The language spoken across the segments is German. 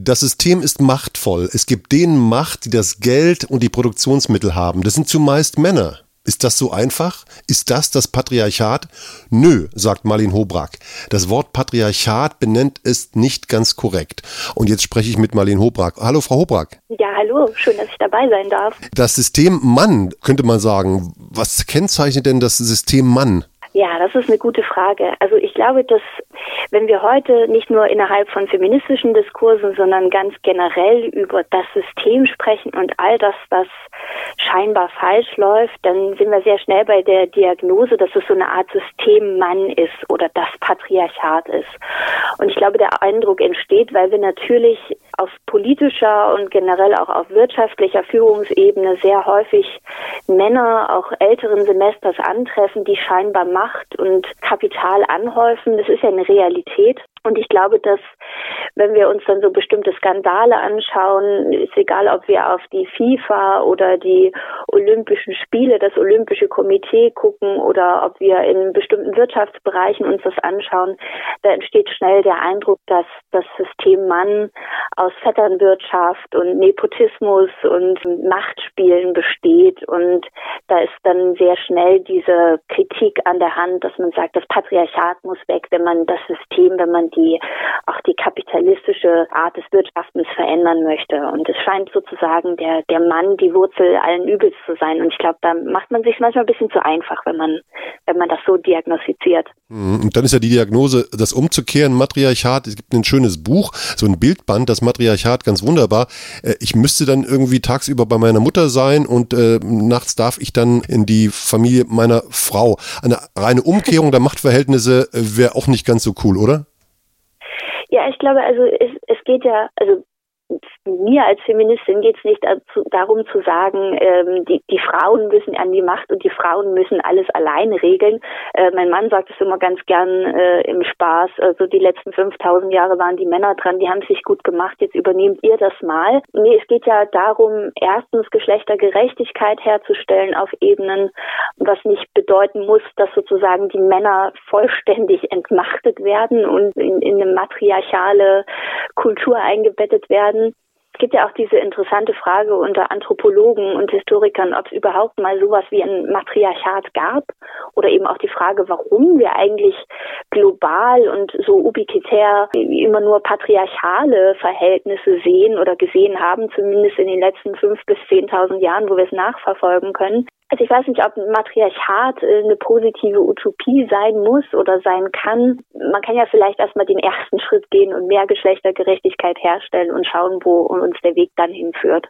Das System ist machtvoll. Es gibt denen Macht, die das Geld und die Produktionsmittel haben. Das sind zumeist Männer. Ist das so einfach? Ist das Patriarchat? Nö, sagt Marlene Hobrack. Das Wort Patriarchat benennt es nicht ganz korrekt. Und jetzt spreche ich mit Marlene Hobrack. Hallo, Frau Hobrack. Ja, hallo. Schön, dass ich dabei sein darf. Das System Mann, könnte man sagen. Was kennzeichnet denn das System Mann? Ja, das ist eine gute Frage. Also ich glaube, dass wenn wir heute nicht nur innerhalb von feministischen Diskursen, sondern ganz generell über das System sprechen und all das, was scheinbar falsch läuft, dann sind wir sehr schnell bei der Diagnose, dass es so eine Art Systemmann ist oder das Patriarchat ist. Und ich glaube, der Eindruck entsteht, weil wir natürlich auf politischer und generell auch auf wirtschaftlicher Führungsebene sehr häufig Männer, auch älteren Semesters antreffen, die scheinbar Macht und Kapital anhäufen. Das ist ja eine Realität. Und ich glaube, dass wenn wir uns dann so bestimmte Skandale anschauen, ist egal, ob wir auf die FIFA oder die Olympischen Spiele, das Olympische Komitee gucken oder ob wir in bestimmten Wirtschaftsbereichen uns das anschauen, da entsteht schnell der Eindruck, dass das System Mann aus Vetternwirtschaft und Nepotismus und Machtspielen besteht. Und da ist dann sehr schnell diese Kritik an der Hand, dass man sagt, das Patriarchat muss weg, wenn man das System, wenn man auch die kapitalistische Art des Wirtschaftens verändern möchte. Und es scheint sozusagen der Mann die Wurzel allen Übels zu sein. Und ich glaube, da macht man sich manchmal ein bisschen zu einfach, wenn man das so diagnostiziert. Und dann ist ja die Diagnose, das umzukehren, Matriarchat. Es gibt ein schönes Buch, so ein Bildband, das Matriarchat, ganz wunderbar. Ich müsste dann irgendwie tagsüber bei meiner Mutter sein und nachts darf ich dann in die Familie meiner Frau. Eine reine Umkehrung der Machtverhältnisse wäre auch nicht ganz so cool, oder? Ja, ich glaube, also es geht ja, also mir als Feministin geht es nicht darum zu sagen, die Frauen müssen an die Macht und die Frauen müssen alles allein regeln. Mein Mann sagt es immer ganz gern im Spaß, also die letzten 5000 Jahre waren die Männer dran, die haben es sich gut gemacht, jetzt übernehmt ihr das mal. Nee, es geht ja darum, erstens Geschlechtergerechtigkeit herzustellen auf Ebenen, was nicht bedeuten muss, dass sozusagen die Männer vollständig entmachtet werden und in eine matriarchale Kultur eingebettet werden. Es gibt ja auch diese interessante Frage unter Anthropologen und Historikern, ob es überhaupt mal sowas wie ein Matriarchat gab oder eben auch die Frage, warum wir eigentlich global und so ubiquitär immer nur patriarchale Verhältnisse sehen oder gesehen haben, zumindest in den letzten 5.000 bis 10.000 Jahren, wo wir es nachverfolgen können. Also ich weiß nicht, ob ein Matriarchat eine positive Utopie sein muss oder sein kann. Man kann ja vielleicht erstmal den ersten Schritt gehen und mehr Geschlechtergerechtigkeit herstellen und schauen, wo uns der Weg dann hinführt.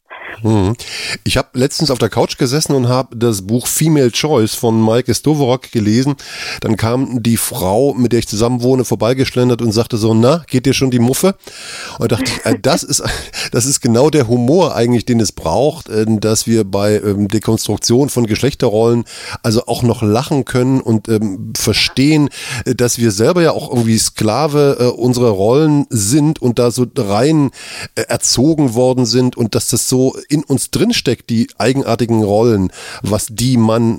Ich habe letztens auf der Couch gesessen und habe das Buch Female Choice von Maike Stovorok gelesen. Dann kam die Frau, mit der ich zusammen wohne, vorbeigeschlendert und sagte so, na, geht dir schon die Muffe? Und da dachte ich, das ist genau der Humor eigentlich, den es braucht, dass wir bei Dekonstruktion von Geschlechterrollen also auch noch lachen können und verstehen, dass wir selber ja auch irgendwie Sklave unserer Rollen sind und da so rein erzogen worden sind und dass das so in uns drinsteckt, die eigenartigen Rollen, was der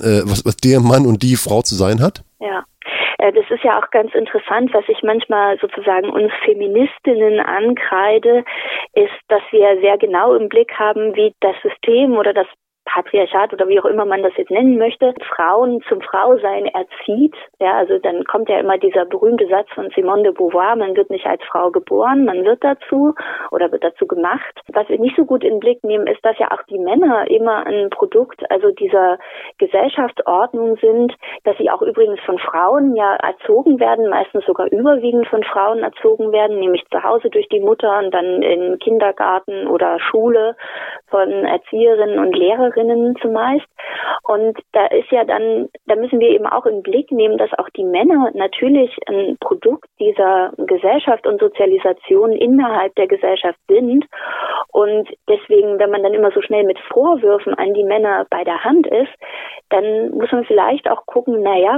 Mann und die Frau zu sein hat? Ja. Das ist ja auch ganz interessant, was ich manchmal sozusagen uns Feministinnen ankreide, ist, dass wir sehr genau im Blick haben, wie das System oder das Patriarchat oder wie auch immer man das jetzt nennen möchte, Frauen zum Frausein erzieht. Ja, also dann kommt ja immer dieser berühmte Satz von Simone de Beauvoir, man wird nicht als Frau geboren, man wird dazu oder wird dazu gemacht. Was wir nicht so gut in den Blick nehmen, ist, dass ja auch die Männer immer ein Produkt, also dieser Gesellschaftsordnung sind, dass sie auch übrigens von Frauen ja erzogen werden, meistens sogar überwiegend von Frauen erzogen werden, nämlich zu Hause durch die Mutter und dann im Kindergarten oder Schule von Erzieherinnen und Lehrerinnen zumeist. Und da müssen wir eben auch in den Blick nehmen, dass auch die Männer natürlich ein Produkt dieser Gesellschaft und Sozialisation innerhalb der Gesellschaft sind. Und deswegen, wenn man dann immer so schnell mit Vorwürfen an die Männer bei der Hand ist, dann muss man vielleicht auch gucken, naja,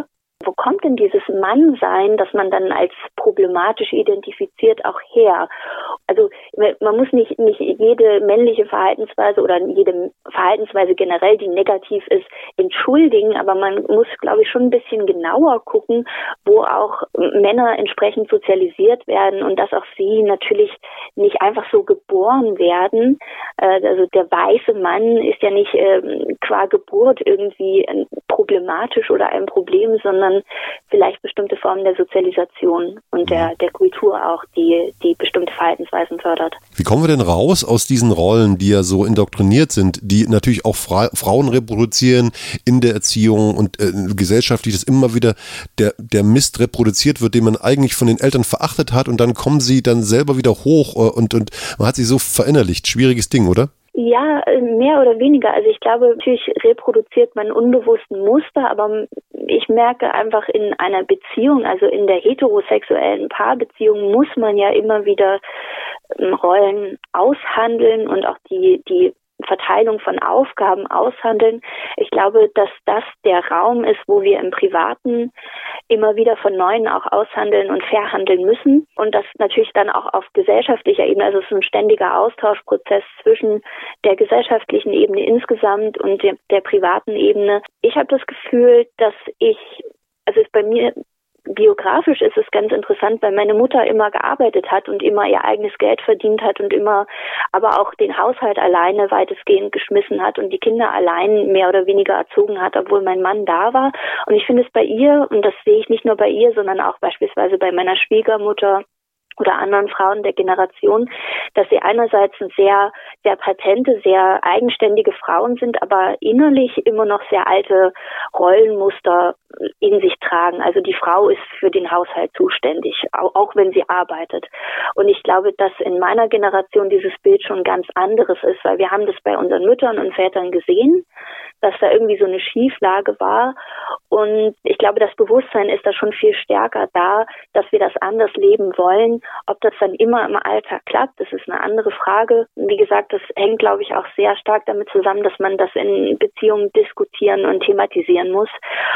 wo kommt denn dieses Mannsein, das man dann als problematisch identifiziert, auch her? Also man muss nicht jede männliche Verhaltensweise oder jede Verhaltensweise generell, die negativ ist, entschuldigen, aber man muss, glaube ich, schon ein bisschen genauer gucken, wo auch Männer entsprechend sozialisiert werden und dass auch sie natürlich nicht einfach so geboren werden. Also der weiße Mann ist ja nicht qua Geburt irgendwie problematisch oder ein Problem, sondern vielleicht bestimmte Formen der Sozialisation und der Kultur auch, die bestimmte Verhaltensweisen fördert. Wie kommen wir denn raus aus diesen Rollen, die ja so indoktriniert sind, die natürlich auch Frauen reproduzieren in der Erziehung und gesellschaftlich, dass immer wieder der Mist reproduziert wird, den man eigentlich von den Eltern verachtet hat und dann kommen sie dann selber wieder hoch und man hat sie so verinnerlicht. Schwieriges Ding, oder? Ja, mehr oder weniger. Also ich glaube, natürlich reproduziert man unbewussten Muster, aber ich merke einfach in einer Beziehung, also in der heterosexuellen Paarbeziehung, muss man ja immer wieder Rollen aushandeln und auch die Verteilung von Aufgaben aushandeln. Ich glaube, dass das der Raum ist, wo wir im Privaten immer wieder von Neuem auch aushandeln und verhandeln müssen und das natürlich dann auch auf gesellschaftlicher Ebene, also es ist ein ständiger Austauschprozess zwischen der gesellschaftlichen Ebene insgesamt und der privaten Ebene. Ich habe das Gefühl, dass bei mir biografisch ist es ganz interessant, weil meine Mutter immer gearbeitet hat und immer ihr eigenes Geld verdient hat und immer aber auch den Haushalt alleine weitestgehend geschmissen hat und die Kinder allein mehr oder weniger erzogen hat, obwohl mein Mann da war. Und ich finde es bei ihr, und das sehe ich nicht nur bei ihr, sondern auch beispielsweise bei meiner Schwiegermutter oder anderen Frauen der Generation, dass sie einerseits sehr, sehr patente, sehr eigenständige Frauen sind, aber innerlich immer noch sehr alte Rollenmuster in sich tragen. Also die Frau ist für den Haushalt zuständig, auch wenn sie arbeitet. Und ich glaube, dass in meiner Generation dieses Bild schon ganz anderes ist, weil wir haben das bei unseren Müttern und Vätern gesehen, dass da irgendwie so eine Schieflage war. Und ich glaube, das Bewusstsein ist da schon viel stärker da, dass wir das anders leben wollen. Ob das dann immer im Alltag klappt, das ist eine andere Frage. Wie gesagt, das hängt, glaube ich, auch sehr stark damit zusammen, dass man das in Beziehungen diskutieren und thematisieren muss.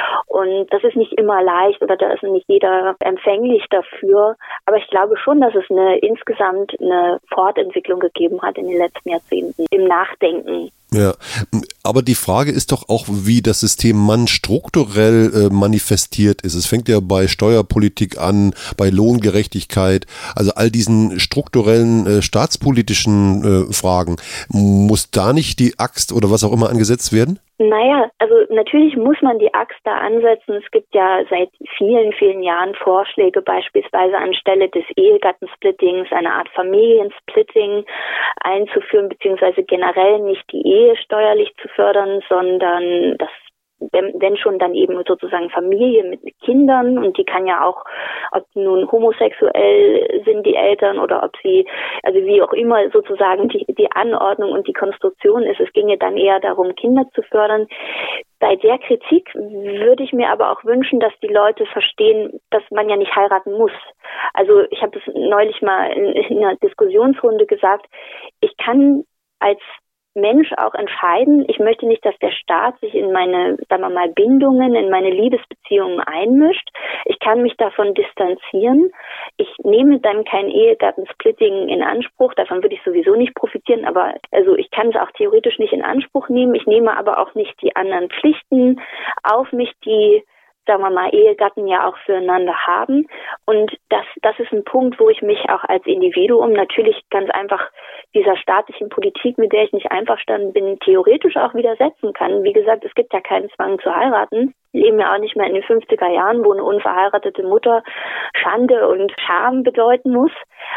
Und das ist nicht immer leicht oder da ist nicht jeder empfänglich dafür. Aber ich glaube schon, dass es insgesamt eine Fortentwicklung gegeben hat in den letzten Jahrzehnten im Nachdenken. Ja, aber die Frage ist doch auch, wie das System Mann strukturell manifestiert ist. Es fängt ja bei Steuerpolitik an, bei Lohngerechtigkeit, also all diesen strukturellen staatspolitischen Fragen. Muss da nicht die Axt oder was auch immer angesetzt werden? Naja, also natürlich muss man die Axt da ansetzen. Es gibt ja seit vielen, vielen Jahren Vorschläge, beispielsweise anstelle des Ehegattensplittings eine Art Familiensplitting einzuführen, beziehungsweise generell nicht die Ehe steuerlich zu fördern, sondern das wenn schon dann eben sozusagen Familie mit Kindern und die kann ja auch, ob nun homosexuell sind die Eltern oder ob sie, also wie auch immer sozusagen die Anordnung und die Konstruktion ist, es ginge dann eher darum, Kinder zu fördern. Bei der Kritik würde ich mir aber auch wünschen, dass die Leute verstehen, dass man ja nicht heiraten muss. Also ich habe das neulich mal in einer Diskussionsrunde gesagt, ich kann als Mensch auch entscheiden, ich möchte nicht, dass der Staat sich in meine, sagen wir mal, Bindungen, in meine Liebesbeziehungen einmischt. Ich kann mich davon distanzieren. Ich nehme dann kein Ehegattensplitting in Anspruch. Davon würde ich sowieso nicht profitieren, aber also ich kann es auch theoretisch nicht in Anspruch nehmen. Ich nehme aber auch nicht die anderen Pflichten auf mich, die, sagen wir mal, Ehegatten ja auch füreinander haben. Und das ist ein Punkt, wo ich mich auch als Individuum natürlich ganz einfach dieser staatlichen Politik, mit der ich nicht einverstanden bin, theoretisch auch widersetzen kann. Wie gesagt, es gibt ja keinen Zwang zu heiraten. Wir leben ja auch nicht mehr in den 50er Jahren, wo eine unverheiratete Mutter Schande und Scham bedeuten muss.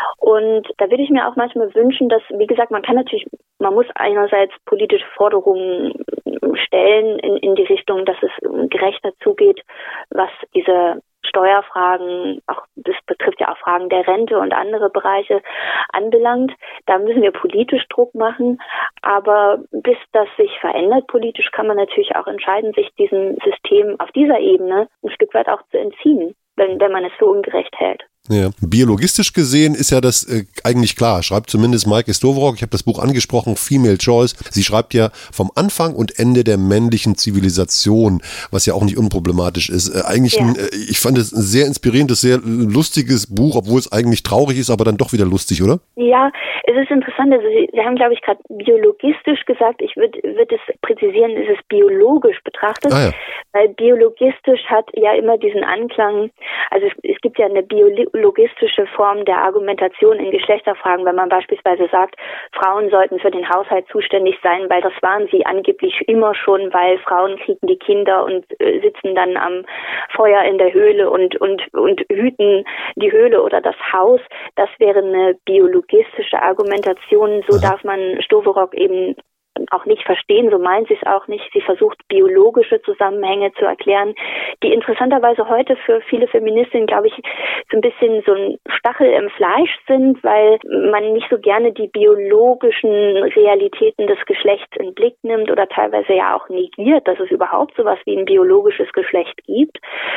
Und da würde ich mir auch manchmal wünschen, dass, wie gesagt, man muss einerseits politische Forderungen stellen in die Richtung, dass es gerechter zugeht, was diese Steuerfragen, auch das betrifft ja auch Fragen der Rente und andere Bereiche anbelangt. Da müssen wir politisch Druck machen. Aber bis das sich verändert politisch, kann man natürlich auch entscheiden, sich diesem System auf dieser Ebene ein Stück weit auch zu entziehen, wenn man es so ungerecht hält. Ja. Biologistisch gesehen ist ja das eigentlich klar, schreibt zumindest Maike Stovorak, ich habe das Buch angesprochen, Female Choice, sie schreibt ja vom Anfang und Ende der männlichen Zivilisation, was ja auch nicht unproblematisch ist. Ich fand es ein sehr inspirierendes, sehr lustiges Buch, obwohl es eigentlich traurig ist, aber dann doch wieder lustig, oder? Ja, es ist interessant, also Sie haben, glaube ich, gerade biologistisch gesagt, ich würde es präzisieren, ist es biologisch betrachtet, weil biologistisch hat ja immer diesen Anklang, also es gibt ja eine biologistische Form der Argumentation in Geschlechterfragen, wenn man beispielsweise sagt, Frauen sollten für den Haushalt zuständig sein, weil das waren sie angeblich immer schon, weil Frauen kriegen die Kinder und sitzen dann am Feuer in der Höhle und hüten die Höhle oder das Haus. Das wäre eine biologistische Argumentation, so darf man Stovorak eben auch nicht verstehen, so meint sie es auch nicht. Sie versucht, biologische Zusammenhänge zu erklären, die interessanterweise heute für viele Feministinnen, glaube ich, so ein bisschen so ein Stachel im Fleisch sind, weil man nicht so gerne die biologischen Realitäten des Geschlechts in den Blick nimmt oder teilweise ja auch negiert, dass es überhaupt sowas wie ein biologisches Geschlecht gibt.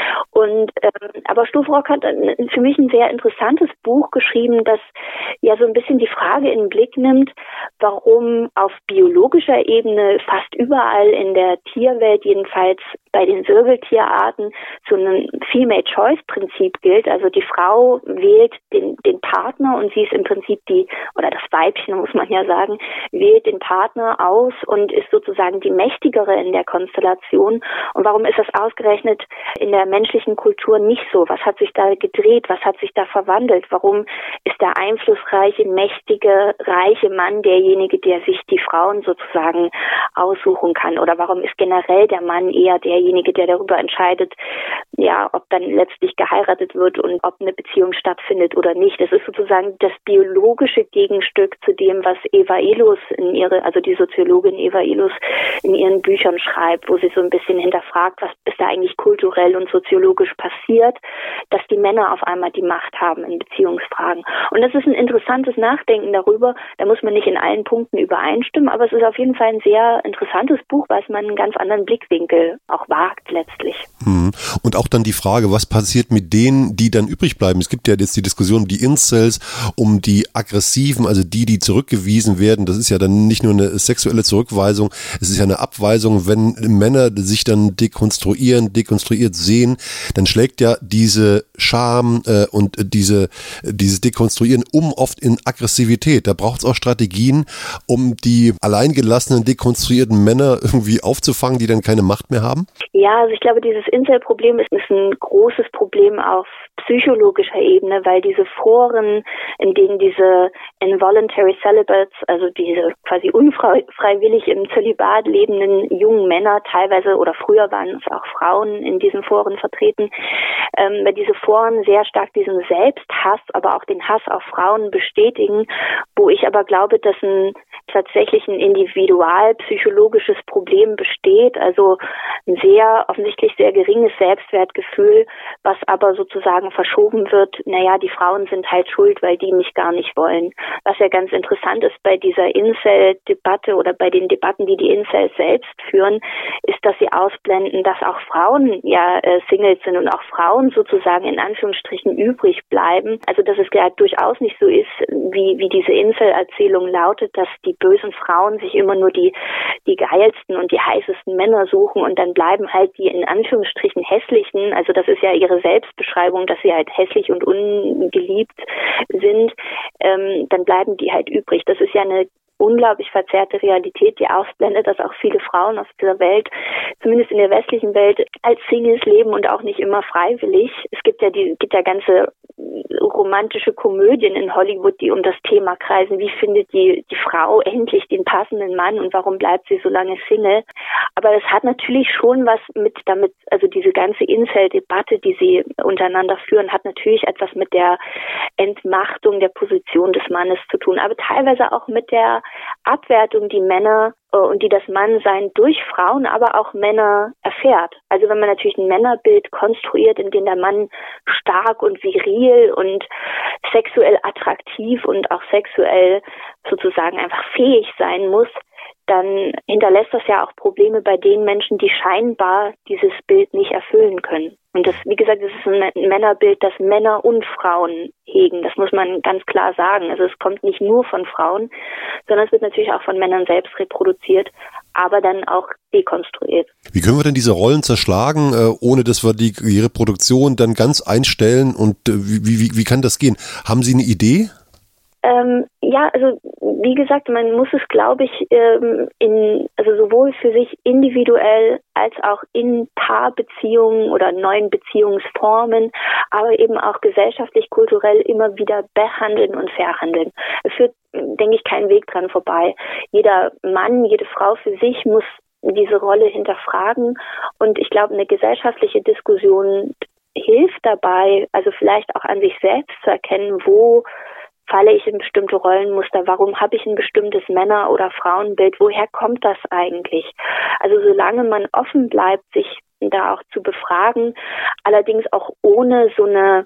Und aber Stovorak hat für mich ein sehr interessantes Buch geschrieben, das ja so ein bisschen die Frage in den Blick nimmt, warum auf biologischer Ebene fast überall in der Tierwelt, jedenfalls bei den Wirbeltierarten, so ein Female-Choice-Prinzip gilt. Also die Frau wählt den Partner und sie ist im Prinzip oder das Weibchen, muss man ja sagen, wählt den Partner aus und ist sozusagen die Mächtigere in der Konstellation. Und warum ist das ausgerechnet in der menschlichen Kultur nicht so? Was hat sich da gedreht? Was hat sich da verwandelt? Warum ist der einflussreiche, mächtige, reiche Mann derjenige, der sich die Frauen sozusagen aussuchen kann? Oder warum ist generell der Mann eher derjenige, der darüber entscheidet, ja, ob dann letztlich geheiratet wird und ob eine Beziehung stattfindet oder nicht? Es ist sozusagen das biologische Gegenstück zu dem, was Eva Illouz also die Soziologin Eva Illouz in ihren Büchern schreibt, wo sie so ein bisschen hinterfragt, was ist da eigentlich kulturell und soziologisch passiert, dass die Männer auf einmal die Macht haben in Beziehungsfragen. Und das ist ein interessantes Nachdenken darüber. Da muss man nicht in allen Punkten übereinstimmen, aber es ist auf jeden Fall ein sehr interessantes Buch, weil es mal einen ganz anderen Blickwinkel auch wagt letztlich. Und auch dann die Frage, was passiert mit denen, die dann übrig bleiben? Es gibt ja jetzt die Diskussion um die Incels, um die Aggressiven, also die zurückgewiesen werden. Das ist ja dann nicht nur eine sexuelle Zurückweisung, es ist ja eine Abweisung. Wenn Männer sich dann dekonstruiert sehen, dann schlägt ja diese Scham und dieses Dekonstruieren oft in Aggressivität. Da braucht es auch Strategien, um die alleingelassenen, dekonstruierten Männer irgendwie aufzufangen, die dann keine Macht mehr haben? Ja, also ich glaube, dieses Incel-Problem ist ein großes Problem auf psychologischer Ebene, weil diese Foren, in denen diese involuntary celibates, also diese quasi unfreiwillig im Zölibat lebenden jungen Männer, teilweise oder früher waren es auch Frauen in diesen Foren vertreten, weil diese Foren sehr stark diesen Selbsthass, aber auch den Hass auf Frauen bestätigen, wo ich aber glaube, dass tatsächlich ein individualpsychologisches Problem besteht, also ein offensichtlich sehr geringes Selbstwertgefühl, was aber sozusagen verschoben wird, die Frauen sind halt schuld, weil die mich gar nicht wollen. Was ja ganz interessant ist bei dieser Incel-Debatte oder bei den Debatten, die Incels selbst führen, ist, dass sie ausblenden, dass auch Frauen Singles sind und auch Frauen sozusagen in Anführungsstrichen übrig bleiben. Also dass es ja durchaus nicht so ist, wie diese Incel-Erzählung lautet, dass die bösen Frauen sich immer nur die geilsten und die heißesten Männer suchen und dann bleiben halt die in Anführungsstrichen hässlichen, also das ist ja ihre Selbstbeschreibung, dass sie halt hässlich und ungeliebt sind, dann bleiben die halt übrig. Das ist ja eine unglaublich verzerrte Realität, die ausblendet, dass auch viele Frauen auf dieser Welt, zumindest in der westlichen Welt, als Singles leben und auch nicht immer freiwillig. Es gibt ja ganze romantische Komödien in Hollywood, die um das Thema kreisen. Wie findet die Frau endlich den passenden Mann und warum bleibt sie so lange Single? Aber das hat natürlich schon was also diese ganze Incel-Debatte, die sie untereinander führen, hat natürlich etwas mit der Entmachtung der Position des Mannes zu tun, aber teilweise auch mit der Abwertung, die Männer und die das Mannsein durch Frauen, aber auch Männer erfährt. Also wenn man natürlich ein Männerbild konstruiert, in dem der Mann stark und viril und sexuell attraktiv und auch sexuell sozusagen einfach fähig sein muss, dann hinterlässt das ja auch Probleme bei den Menschen, die scheinbar dieses Bild nicht erfüllen können. Und das, wie gesagt, das ist ein Männerbild, das Männer und Frauen hegen. Das muss man ganz klar sagen. Also es kommt nicht nur von Frauen, sondern es wird natürlich auch von Männern selbst reproduziert, aber dann auch dekonstruiert. Wie können wir denn diese Rollen zerschlagen, ohne dass wir die Reproduktion dann ganz einstellen? Und wie kann das gehen? Haben Sie eine Idee? Ja, also wie gesagt, man muss es, glaube ich, also sowohl für sich individuell als auch in Paarbeziehungen oder neuen Beziehungsformen, aber eben auch gesellschaftlich, kulturell immer wieder behandeln und verhandeln. Es führt, denke ich, kein Weg dran vorbei. Jeder Mann, jede Frau für sich muss diese Rolle hinterfragen, und ich glaube, eine gesellschaftliche Diskussion hilft dabei, also vielleicht auch an sich selbst zu erkennen, wo falle ich in bestimmte Rollenmuster? Warum habe ich ein bestimmtes Männer- oder Frauenbild? Woher kommt das eigentlich? Also solange man offen bleibt, sich da auch zu befragen, allerdings auch ohne so eine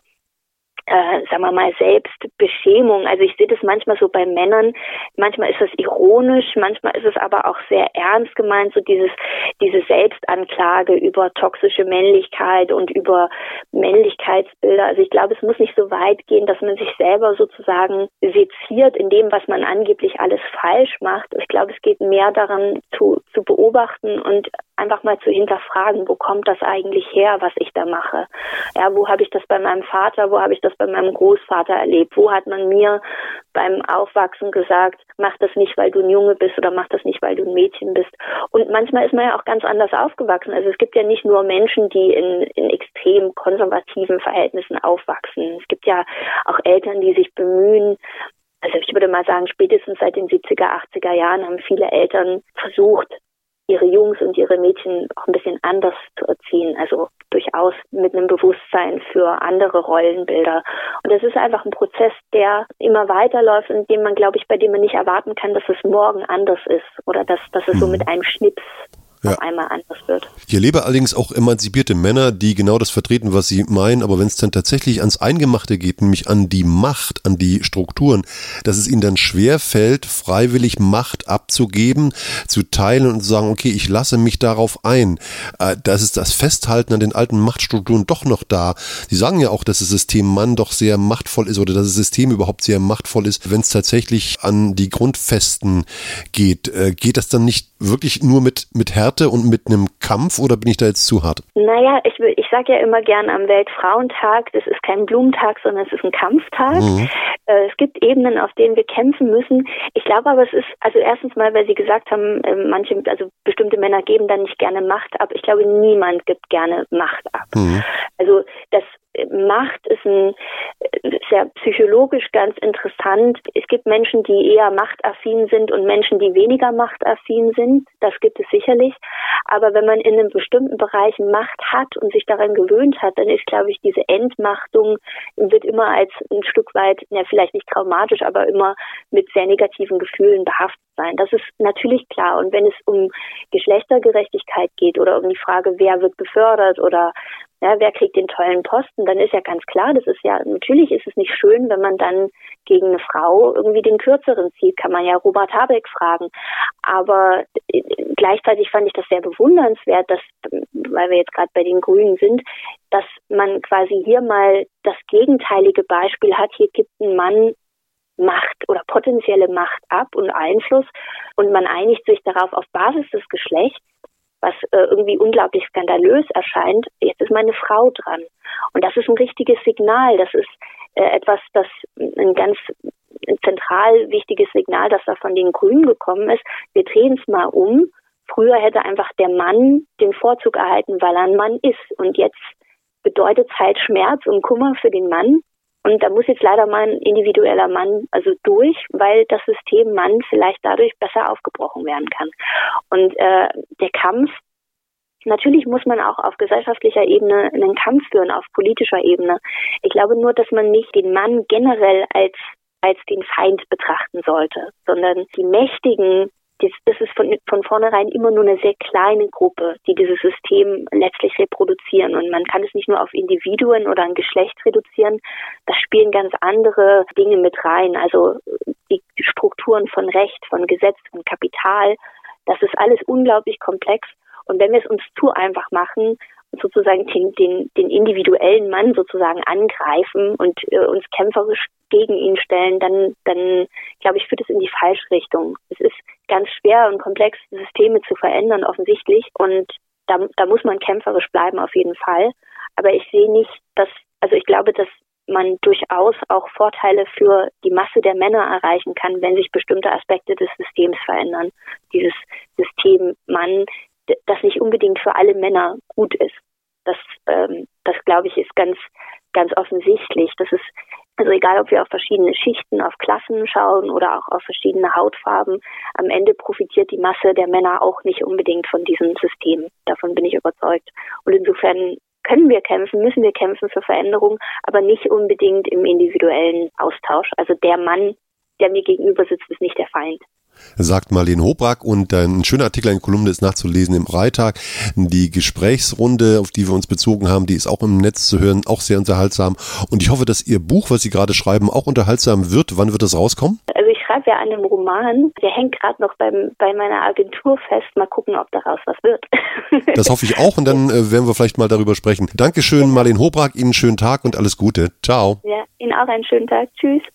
sagen wir mal, Selbstbeschämung. Also ich sehe das manchmal so bei Männern, manchmal ist das ironisch, manchmal ist es aber auch sehr ernst gemeint, so diese Selbstanklage über toxische Männlichkeit und über Männlichkeitsbilder. Also ich glaube, es muss nicht so weit gehen, dass man sich selber sozusagen seziert in dem, was man angeblich alles falsch macht. Ich glaube, es geht mehr daran, zu beobachten und einfach mal zu hinterfragen, wo kommt das eigentlich her, was ich da mache? Ja, wo habe ich das bei meinem Vater, wo habe ich das bei meinem Großvater erlebt? Wo hat man mir beim Aufwachsen gesagt, mach das nicht, weil du ein Junge bist, oder mach das nicht, weil du ein Mädchen bist? Und manchmal ist man ja auch ganz anders aufgewachsen. Also es gibt ja nicht nur Menschen, die in extrem konservativen Verhältnissen aufwachsen. Es gibt ja auch Eltern, die sich bemühen. Also ich würde mal sagen, spätestens seit den 70er, 80er Jahren haben viele Eltern versucht, ihre Jungs und ihre Mädchen auch ein bisschen anders zu erziehen, also durchaus mit einem Bewusstsein für andere Rollenbilder. Und das ist einfach ein Prozess, der immer weiterläuft und bei dem man nicht erwarten kann, dass es morgen anders ist oder dass es so mit einem Schnips auf einmal anders wird. Ich erlebe allerdings auch emanzipierte Männer, die genau das vertreten, was sie meinen, aber wenn es dann tatsächlich ans Eingemachte geht, nämlich an die Macht, an die Strukturen, dass es ihnen dann schwer fällt, freiwillig Macht abzugeben, zu teilen und zu sagen, okay, ich lasse mich darauf ein. Das ist das Festhalten an den alten Machtstrukturen doch noch da. Sie sagen ja auch, dass das System Mann doch sehr machtvoll ist oder dass das System überhaupt sehr machtvoll ist, wenn es tatsächlich an die Grundfesten geht. Geht das dann nicht wirklich nur mit Härte und mit einem Kampf, oder bin ich da jetzt zu hart? Naja, ich sage ja immer gern am Weltfrauentag, das ist kein Blumentag, sondern es ist ein Kampftag. Es gibt Ebenen, auf denen wir kämpfen müssen. Ich glaube aber, es ist, also erstens mal, weil Sie gesagt haben, bestimmte Männer geben dann nicht gerne Macht ab. Ich glaube, niemand gibt gerne Macht ab. Also das Macht ist sehr psychologisch ganz interessant. Es gibt Menschen, die eher machtaffin sind und Menschen, die weniger machtaffin sind. Das gibt es sicherlich. Aber wenn man in einem bestimmten Bereich Macht hat und sich daran gewöhnt hat, dann ist, glaube ich, diese Entmachtung wird immer als ein Stück weit, vielleicht nicht traumatisch, aber immer mit sehr negativen Gefühlen behaftet sein. Das ist natürlich klar. Und wenn es um Geschlechtergerechtigkeit geht oder um die Frage, wer wird befördert oder wer kriegt den tollen Posten, dann ist ja ganz klar, natürlich ist es nicht schön, wenn man dann gegen eine Frau irgendwie den Kürzeren zieht, kann man ja Robert Habeck fragen. Aber gleichzeitig fand ich das sehr bewundernswert, dass, weil wir jetzt gerade bei den Grünen sind, dass man quasi hier mal das gegenteilige Beispiel hat. Hier gibt ein Mann Macht oder potenzielle Macht ab und Einfluss und man einigt sich darauf auf Basis des Geschlechts, was irgendwie unglaublich skandalös erscheint. Jetzt ist meine Frau dran. Und das ist ein richtiges Signal. Das ist etwas, das ein ganz zentral wichtiges Signal, das da von den Grünen gekommen ist. Wir drehen es mal um. Früher hätte einfach der Mann den Vorzug erhalten, weil er ein Mann ist. Und jetzt bedeutet es halt Schmerz und Kummer für den Mann. Und da muss jetzt leider mal ein individueller Mann durch, weil das System Mann vielleicht dadurch besser aufgebrochen werden kann. Und der Kampf, natürlich muss man auch auf gesellschaftlicher Ebene einen Kampf führen, auf politischer Ebene. Ich glaube nur, dass man nicht den Mann generell als den Feind betrachten sollte, sondern die Mächtigen, das ist von vornherein immer nur eine sehr kleine Gruppe, die dieses System letztlich reproduzieren. Und man kann es nicht nur auf Individuen oder ein Geschlecht reduzieren. Da spielen ganz andere Dinge mit rein. Also die Strukturen von Recht, von Gesetz, von Kapital, Das ist alles unglaublich komplex. Und wenn wir es uns zu einfach machen, sozusagen den individuellen Mann sozusagen angreifen und uns kämpferisch gegen ihn stellen, dann glaube ich, führt es in die falsche Richtung. Es ist ganz schwer und komplex, Systeme zu verändern, offensichtlich. Und da muss man kämpferisch bleiben, auf jeden Fall. Aber ich sehe nicht, ich glaube, dass man durchaus auch Vorteile für die Masse der Männer erreichen kann, wenn sich bestimmte Aspekte des Systems verändern. Dieses System Mann, das nicht unbedingt für alle Männer gut ist. Das glaube ich, ist ganz, ganz offensichtlich. Das ist, also egal, ob wir auf verschiedene Schichten, auf Klassen schauen oder auch auf verschiedene Hautfarben, am Ende profitiert die Masse der Männer auch nicht unbedingt von diesem System. Davon bin ich überzeugt. Und insofern müssen wir kämpfen für Veränderung, aber nicht unbedingt im individuellen Austausch. Also der Mann, der mir gegenüber sitzt, ist nicht der Feind. Sagt Marlene Hobrack, und ein schöner Artikel, eine Kolumne ist nachzulesen im Freitag. Die Gesprächsrunde, auf die wir uns bezogen haben, die ist auch im Netz zu hören, auch sehr unterhaltsam. Und ich hoffe, dass Ihr Buch, was Sie gerade schreiben, auch unterhaltsam wird. Wann wird das rauskommen? Also ich schreibe ja an einem Roman. Der hängt gerade noch bei meiner Agentur fest. Mal gucken, ob daraus was wird. Das hoffe ich auch, und dann werden wir vielleicht mal darüber sprechen. Dankeschön, Marlene Hobrack. Ihnen einen schönen Tag und alles Gute. Ciao. Ja, Ihnen auch einen schönen Tag. Tschüss.